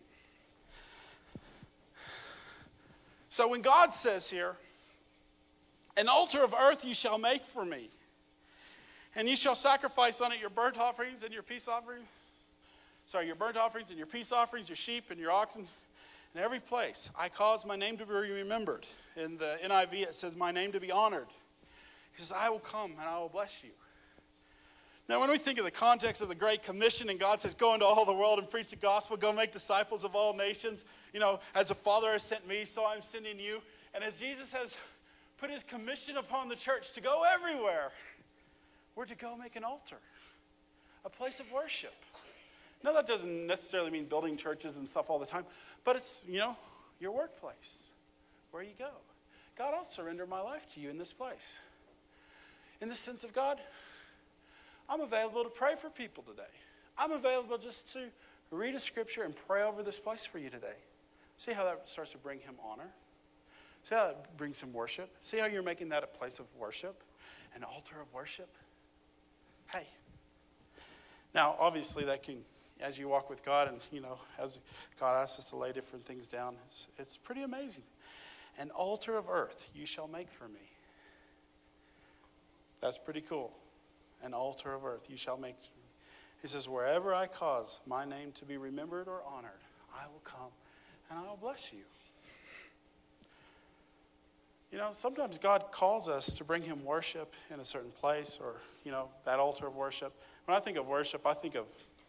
So when God says here, an altar of earth you shall make for me, and you shall sacrifice on it your burnt offerings and your peace offerings. Your burnt offerings and your peace offerings, your sheep and your oxen. In every place I cause my name to be remembered. In the NIV it says my name to be honored. He says, I will come and I will bless you. Now, when we think of the context of the Great Commission, and God says, go into all the world and preach the gospel, go make disciples of all nations. As the Father has sent me, so I'm sending you. And as Jesus has put his commission upon the church to go everywhere, we're to go make an altar, a place of worship. Now, that doesn't necessarily mean building churches and stuff all the time, but it's, your workplace, where you go. God, I'll surrender my life to you in this place. In the sense of God, I'm available to pray for people today. I'm available just to read a scripture and pray over this place for you today. See how that starts to bring him honor? See how that brings some worship? See how you're making that a place of worship? An altar of worship? Hey. Now, obviously, that can, as you walk with God and, as God asks us to lay different things down, it's pretty amazing. An altar of earth you shall make for me. That's pretty cool. An altar of earth you shall make for me. He says, wherever I cause my name to be remembered or honored, I will come and I will bless you. Sometimes God calls us to bring him worship in a certain place or, that altar of worship. When I think of worship, I think of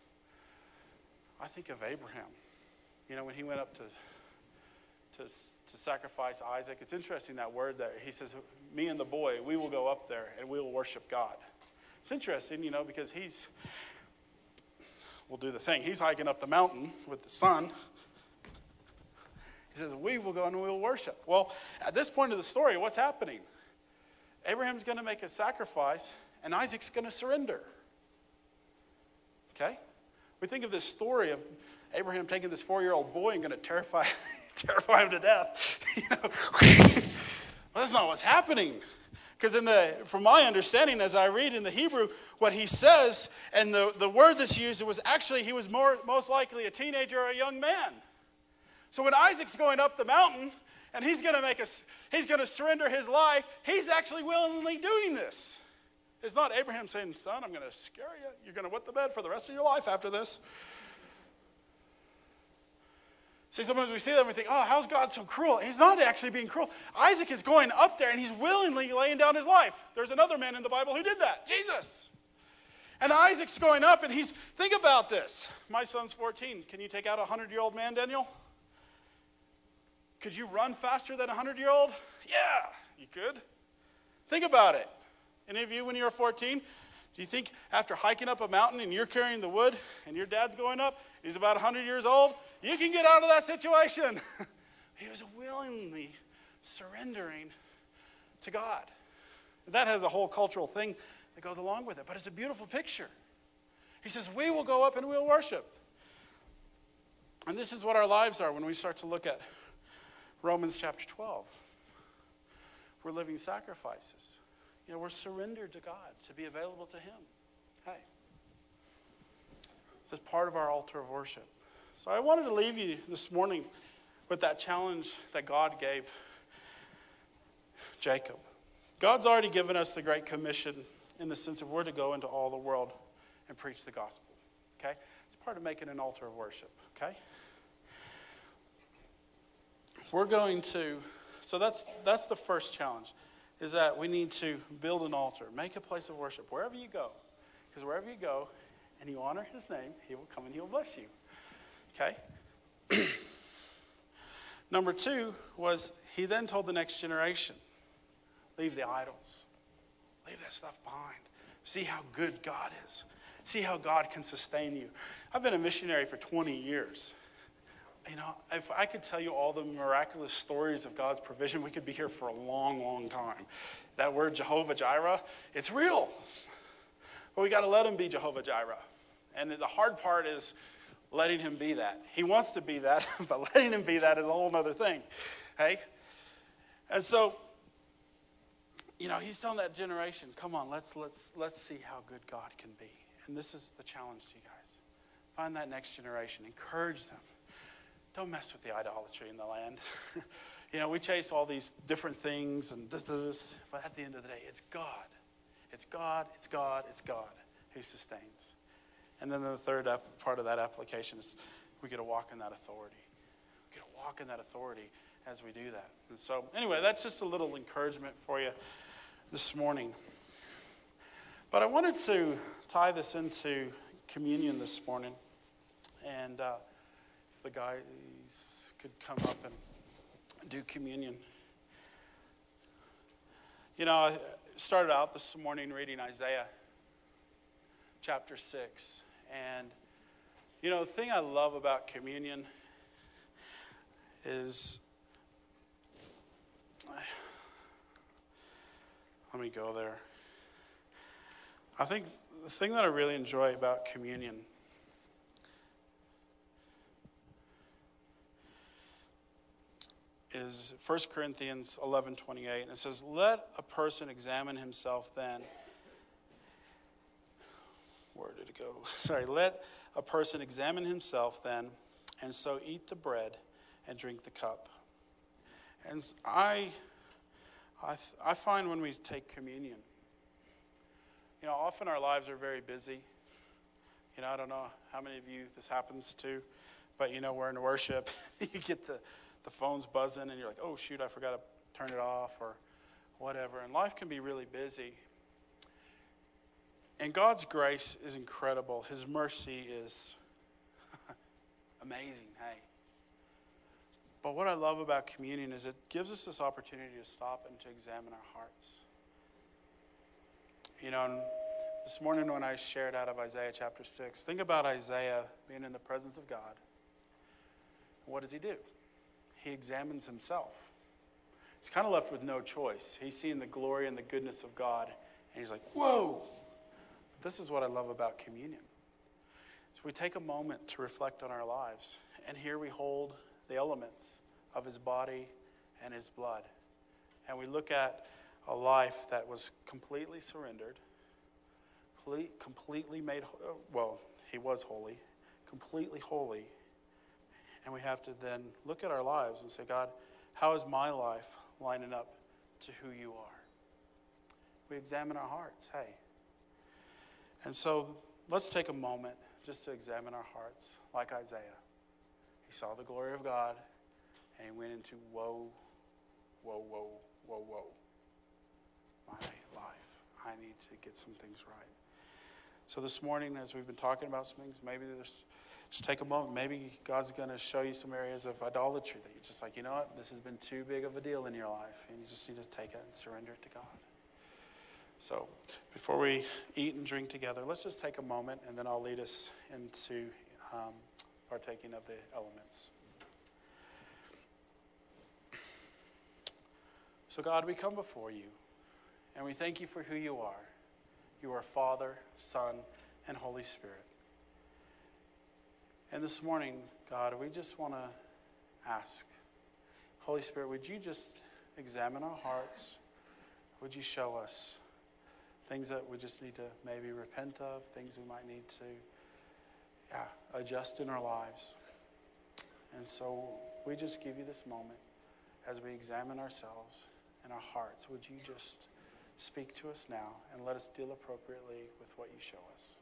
Abraham. When he went up to sacrifice Isaac, it's interesting that word there. He says, me and the boy, we will go up there and we will worship God. It's interesting, because we'll do the thing. He's hiking up the mountain with the son. He says, we will go and we will worship. Well, at this point of the story, what's happening? Abraham's going to make a sacrifice, and Isaac's going to surrender. Okay? We think of this story of Abraham taking this 4-year-old boy and going to terrify him to death. Well, that's not what's happening. Because from my understanding, as I read in the Hebrew, what he says, and the word that's used, it was actually, he was most likely a teenager or a young man. So when Isaac's going up the mountain and he's going to surrender his life, he's actually willingly doing this. It's not Abraham saying, son, I'm going to scare you. You're going to wet the bed for the rest of your life after this. See, sometimes we see that and we think, oh, how's God so cruel? He's not actually being cruel. Isaac is going up there and he's willingly laying down his life. There's another man in the Bible who did that, Jesus. And Isaac's going up and think about this. My son's 14. Can you take out a 100-year-old man, Daniel? Could you run faster than a 100-year-old? Yeah, you could. Think about it. Any of you, when you were 14, do you think after hiking up a mountain and you're carrying the wood and your dad's going up, he's about 100 years old, you can get out of that situation? He was willingly surrendering to God. That has a whole cultural thing that goes along with it, but it's a beautiful picture. He says, we will go up and we'll worship. And this is what our lives are when we start to look at Romans chapter 12. We're living sacrifices. We're surrendered to God to be available to him. Hey. That's part of our altar of worship. So I wanted to leave you this morning with that challenge that God gave Jacob. God's already given us the Great Commission in the sense of we're to go into all the world and preach the gospel. Okay? It's part of making an altar of worship. Okay? We're going to, so that's the first challenge, is that we need to build an altar, make a place of worship wherever you go. Because wherever you go and you honor his name, he will come and he will bless you. Okay? Number 2 was he then told the next generation, leave the idols. Leave that stuff behind. See how good God is. See how God can sustain you. I've been a missionary for 20 years. If I could tell you all the miraculous stories of God's provision, we could be here for a long, long time. That word Jehovah Jireh, it's real. But we got to let him be Jehovah Jireh. And the hard part is letting him be that. He wants to be that, but letting him be that is a whole other thing. Hey? And so, he's telling that generation, come on, let's see how good God can be. And this is the challenge to you guys. Find that next generation. Encourage them. Don't mess with the idolatry in the land. We chase all these different things and this, but at the end of the day, it's God. It's God, it's God, it's God who sustains. And then the third part of that application is we get to walk in that authority. We get to walk in that authority as we do that. And so, anyway, that's just a little encouragement for you this morning. But I wanted to tie this into communion this morning. And if the guys could come up and do communion. I started out this morning reading Isaiah chapter 6. And, the thing I love about communion is, let me go there. I think the thing that I really enjoy about communion is 1 Corinthians 11:28, and it says, "Let a person examine himself then." Where did it go? Sorry. "Let a person examine himself then, and so eat the bread and drink the cup." And I find when we take communion, often our lives are very busy. I don't know how many of you this happens to, but we're in worship. You get the phone's buzzing, and you're like, oh, shoot, I forgot to turn it off or whatever. And life can be really busy. And God's grace is incredible. His mercy is amazing, hey. But what I love about communion is it gives us this opportunity to stop and to examine our hearts. And this morning when I shared out of Isaiah chapter 6, think about Isaiah being in the presence of God. What does he do? He examines himself. He's kind of left with no choice. He's seeing the glory and the goodness of God, and he's like, whoa. But this is what I love about communion. So we take a moment to reflect on our lives, and here we hold the elements of his body and his blood. And we look at a life that was completely surrendered, completely made, he was holy, completely holy. And we have to then look at our lives and say, God, how is my life lining up to who you are? We examine our hearts, hey. And so let's take a moment just to examine our hearts like Isaiah. He saw the glory of God, and he went into whoa, whoa, whoa, whoa, whoa. My life, I need to get some things right. So this morning, as we've been talking about some things, maybe just take a moment. Maybe God's going to show you some areas of idolatry that you're just like, you know what, this has been too big of a deal in your life, and you just need to take it and surrender it to God. So before we eat and drink together, let's just take a moment, and then I'll lead us into partaking of the elements. So God, we come before you, and we thank you for who you are. You are Father, Son, and Holy Spirit. And this morning, God, we just want to ask, Holy Spirit, would you just examine our hearts? Would you show us things that we just need to maybe repent of, things we might need to adjust in our lives? And so we just give you this moment as we examine ourselves and our hearts. Would you just speak to us now and let us deal appropriately with what you show us?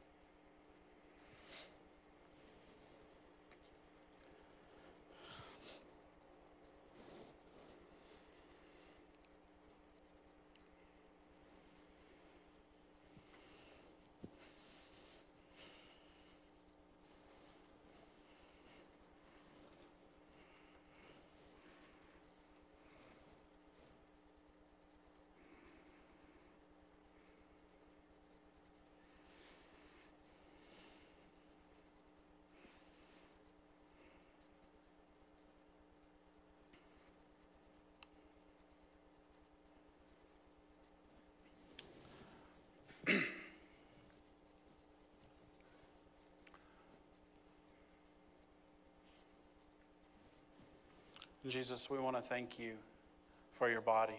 Jesus, we want to thank you for your body.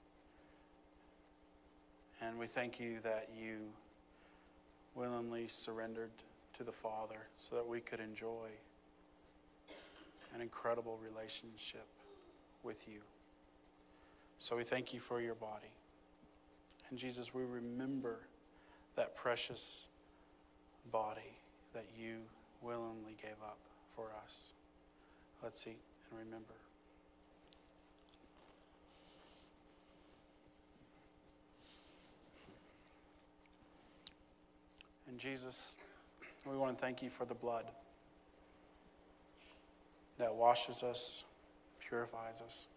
And we thank you that you willingly surrendered to the Father so that we could enjoy an incredible relationship with you. So we thank you for your body. And Jesus, we remember that precious body that you willingly gave up for us. Let's eat and remember. And Jesus, we want to thank you for the blood that washes us, purifies us.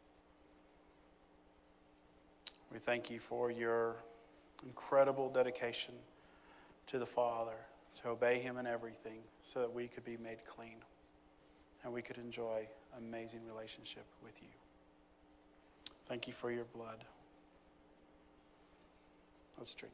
We thank you for your incredible dedication to the Father, to obey him in everything so that we could be made clean and we could enjoy an amazing relationship with you. Thank you for your blood. Let's drink.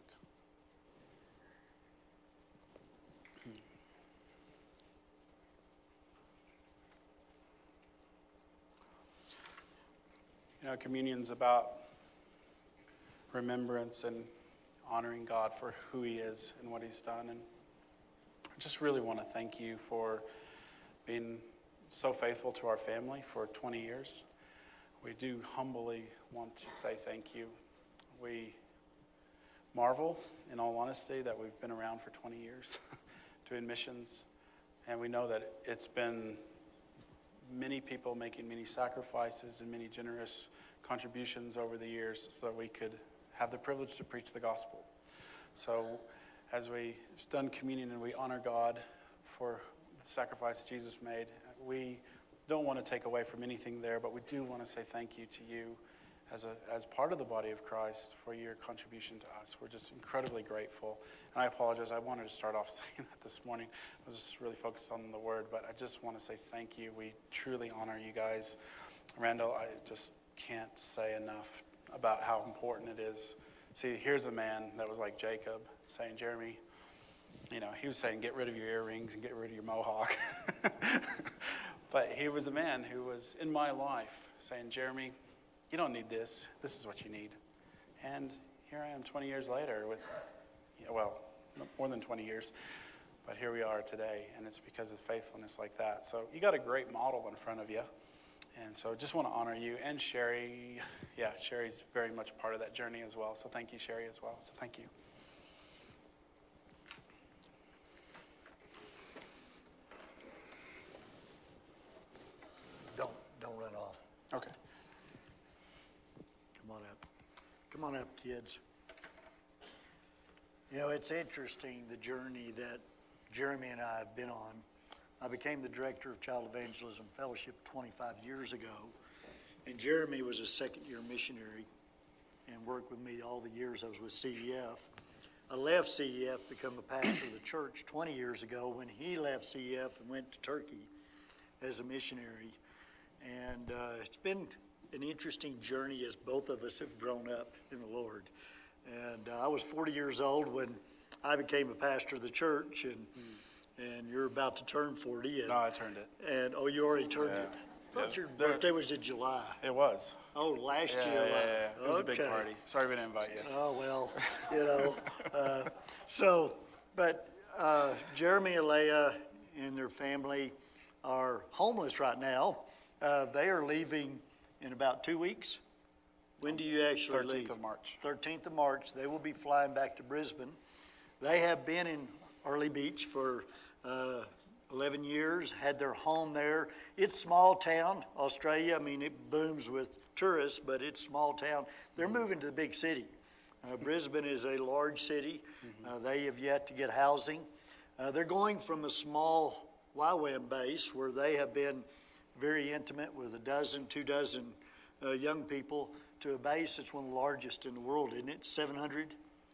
Communion's about remembrance and honoring God for who he is and what he's done. And I just really want to thank you for being so faithful to our family for 20 years. We do humbly want to say thank you. We marvel, in all honesty, that we've been around for 20 years doing missions. And we know that it's been many people making many sacrifices and many generous contributions over the years so that we could have the privilege to preach the gospel. So as we've done communion and we honor God for the sacrifice Jesus made, we don't want to take away from anything there, but we do want to say thank you to you as part of the body of Christ for your contribution to us. We're just incredibly grateful. And I apologize, I wanted to start off saying that this morning. I was just really focused on the word, but I just want to say thank you. We truly honor you guys. Randall, I just can't say enough about how important it is. See, here's a man that was like Jacob saying, Jeremy, he was saying, get rid of your earrings and get rid of your mohawk. But he was a man who was in my life saying, Jeremy, you don't need this. This is what you need. And here I am 20 years later with, more than 20 years. But here we are today, and it's because of faithfulness like that. So you got a great model in front of you. And so just want to honor you. And Sherry, Sherry's very much part of that journey as well. So thank you, Sherry, as well. So thank you. Don't run off. Okay. Come on up, kids. It's interesting, the journey that Jeremy and I have been on. I became the director of Child Evangelism Fellowship 25 years ago, and Jeremy was a second-year missionary and worked with me all the years I was with CEF. I left CEF to become a pastor of the church 20 years ago when he left CEF and went to Turkey as a missionary. And it's been an interesting journey as both of us have grown up in the Lord. And I was 40 years old when I became a pastor of the church, and you're about to turn 40. And, No, I turned it. And you already turned it. I thought your birthday was in July. It was. Oh, last July. Yeah. It was a big party. Sorry we didn't invite you. Oh, well, but Jeremy and Leah and their family are homeless right now. They are leaving in about 2 weeks. When do you actually leave? 13th of March. 13th of March. They will be flying back to Brisbane. They have been in Early Beach for 11 years, had their home there. It's small town, Australia. I mean, it booms with tourists, but it's small town. They're moving to the big city. Brisbane is a large city. They have yet to get housing. They're going from a small YWAM base where they have been very intimate with 2 dozen young people to a base that's one of the largest in the world, isn't it? 700?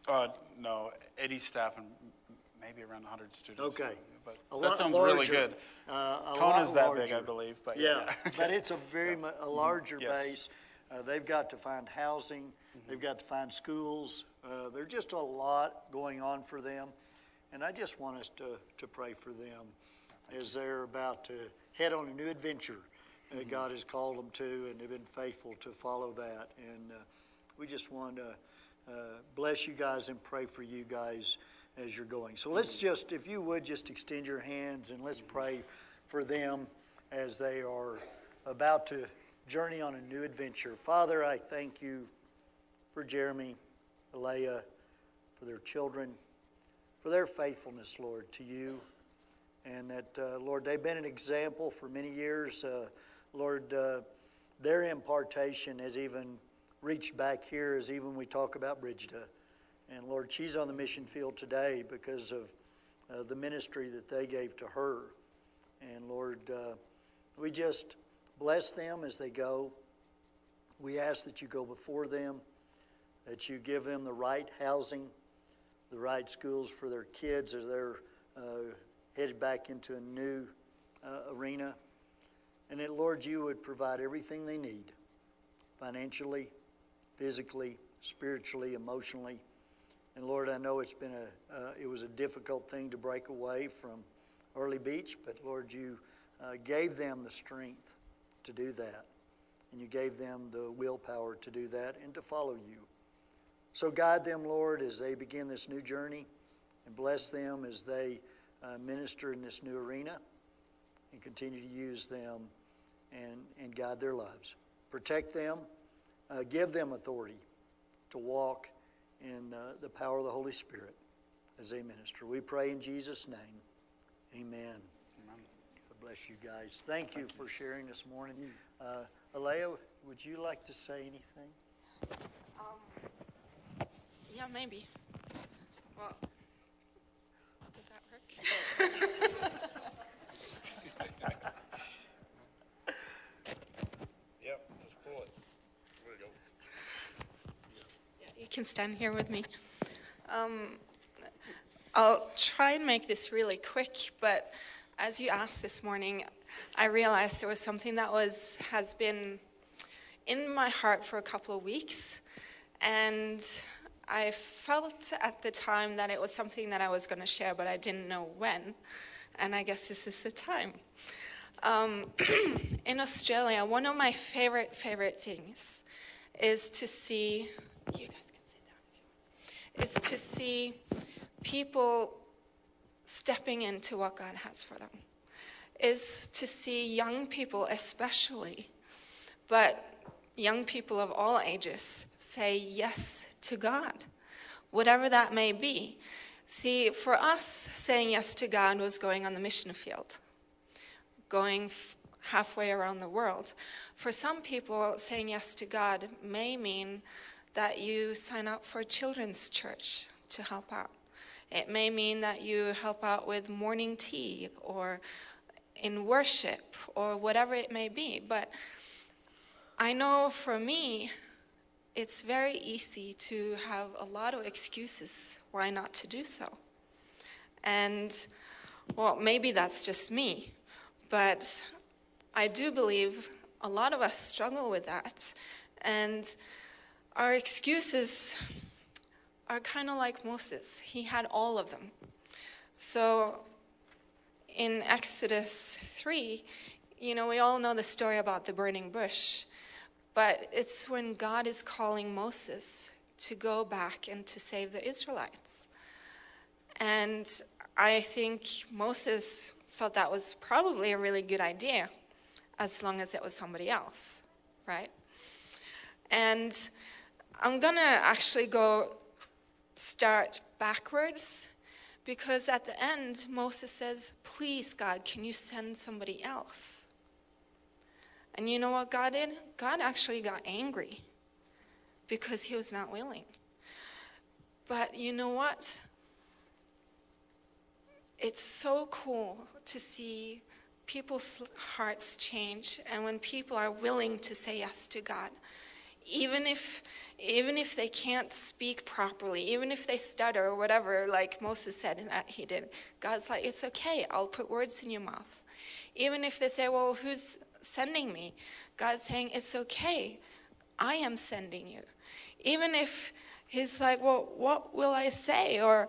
No, 80 staff and maybe around 100 students. Okay. But that sounds really good. Kona's that big, I believe. But yeah. But it's a larger base. They've got to find housing. They've got to find schools. There's just a lot going on for them. And I just want us to pray for them as they're about to head on a new adventure that God has called them to, and they've been faithful to follow that. And we just want to bless you guys and pray for you guys as you're going. So let's just, if you would, just extend your hands and let's pray for them as they are about to journey on a new adventure. Father, I thank you for Jeremy, Leah, for their children, for their faithfulness, Lord, to you. And that, Lord, they've been an example for many years. Lord, their impartation has even reached back here as even we talk about Bridgeta. And Lord, she's on the mission field today because of the ministry that they gave to her. And Lord, we just bless them as they go. We ask that you go before them, that you give them the right housing, the right schools for their kids as they're headed back into a new arena. And that, Lord, you would provide everything they need, financially, physically, spiritually, emotionally. And Lord, I know it was a difficult thing to break away from Early Beach, but Lord, you gave them the strength to do that. and you gave them the willpower to do that and to follow you. So guide them, Lord, as they begin this new journey, and bless them as they minister in this new arena, and continue to use them and guide their lives. Protect them, give them authority to walk in the power of the Holy Spirit as they minister. We pray in Jesus' name. Amen. God bless you guys. Thank you for sharing this morning. Alea, would you like to say anything? Yeah, maybe. Well, does that work? Yep, just pull it. There we go. Yeah, you can stand here with me. I'll try and make this really quick, but as you asked this morning, I realized there was something that has been in my heart for a couple of weeks, and I felt at the time that it was something that I was going to share, but I didn't know when, and I guess this is the time. In Australia, one of my favorite things is to see, you guys can sit down if you want, is to see people stepping into what God has for them, is to see young people especially, but young people of all ages say yes to God, whatever that may be. See, for us, saying yes to God was going on the mission field, going halfway around the world. For some people, saying yes to God may mean that you sign up for a children's church to help out. It may mean that you help out with morning tea or in worship or whatever it may be. But I know for me, it's very easy to have a lot of excuses why not to do so. And, well, maybe that's just me, but I do believe a lot of us struggle with that. And our excuses are kind of like Moses. He had all of them. So in Exodus 3, we all know the story about the burning bush, but it's when God is calling Moses to go back and to save the Israelites. And I think Moses thought that was probably a really good idea, as long as it was somebody else, right? And I'm going to actually start backwards, because at the end, Moses says, please, God, can you send somebody else? And you know what God did? God actually got angry because he was not willing. But you know what? It's so cool to see people's hearts change, and when people are willing to say yes to God, even if they can't speak properly, even if they stutter or whatever, like Moses said and that he did, God's like, it's okay, I'll put words in your mouth. Even if they say, well, who's sending me? God's saying, it's okay, I am sending you. Even if he's like, well, what will I say? Or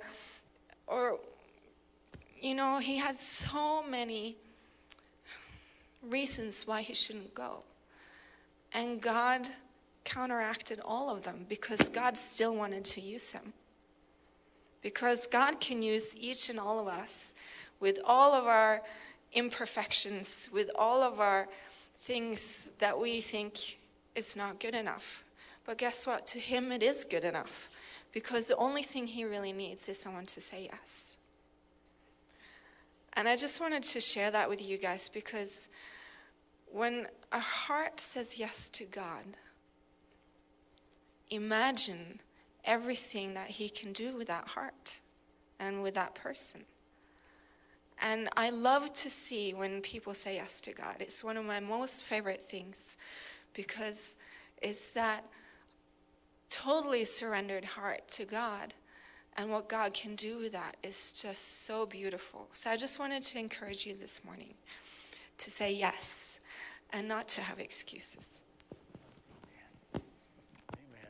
he has so many reasons why he shouldn't go. And God counteracted all of them because God still wanted to use him. Because God can use each and all of us with all of our imperfections, with all of our things that we think is not good enough. But guess what? To him it is good enough, because the only thing he really needs is someone to say yes. And I just wanted to share that with you guys, because when a heart says yes to God, imagine everything that he can do with that heart and with that person. And I love to see when people say yes to God. It's one of my most favorite things, because it's that totally surrendered heart to God. And what God can do with that is just so beautiful. So I just wanted to encourage you this morning to say yes and not to have excuses. Amen.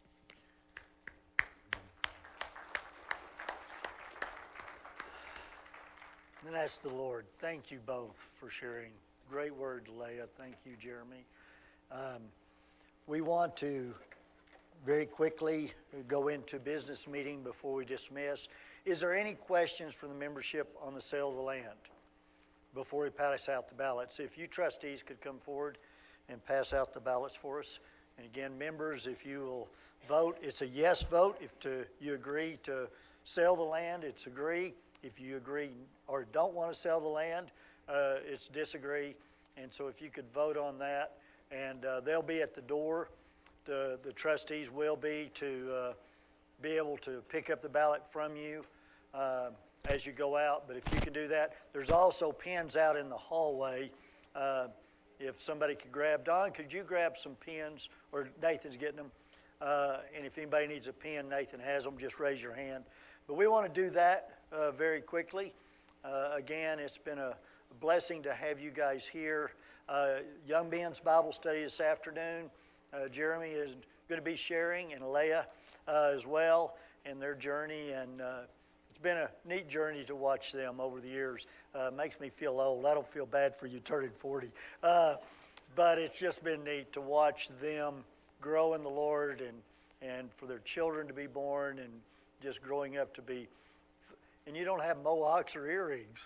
And that's the Lord. Thank you both for sharing. Great word, Leah. Thank you, Jeremy. We want to very quickly go into business meeting before we dismiss. Is there any questions from the membership on the sale of the land before we pass out the ballots? If you trustees could come forward and pass out the ballots for us. And again, members, if you will vote, it's a yes vote. If you agree to sell the land, it's agree. If you agree or don't want to sell the land, it's disagree. And so if you could vote on that, and they'll be at the door. The trustees will be to be able to pick up the ballot from you as you go out. But if you can do that, there's also pens out in the hallway. If somebody could grab, Don, could you grab some pens? Or Nathan's getting them. And if anybody needs a pen, Nathan has them. Just raise your hand. But we want to do that very quickly. Again, it's been a blessing to have you guys here. Young Men's Bible Study this afternoon. Jeremy is going to be sharing, and Leah as well, and their journey. And it's been a neat journey to watch them over the years. Makes me feel old. I don't feel bad for you turning 40. But it's just been neat to watch them grow in the Lord, and for their children to be born, and just growing up to be. And you don't have mohawks or earrings.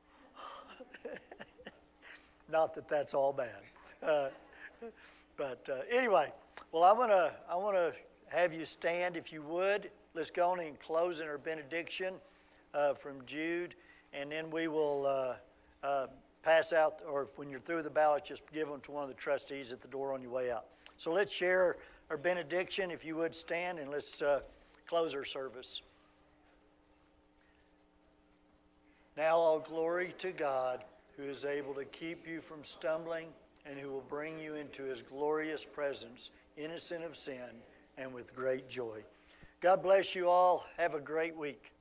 Not that that's all bad. But anyway, well, I want to have you stand, if you would. Let's go on and close in our benediction from Jude, and then we will pass out, or when you're through the ballot, just give them to one of the trustees at the door on your way out. So let's share our benediction, if you would stand, and let's close our service. Now all glory to God, who is able to keep you from stumbling, and who will bring you into his glorious presence, innocent of sin and with great joy. God bless you all. Have a great week.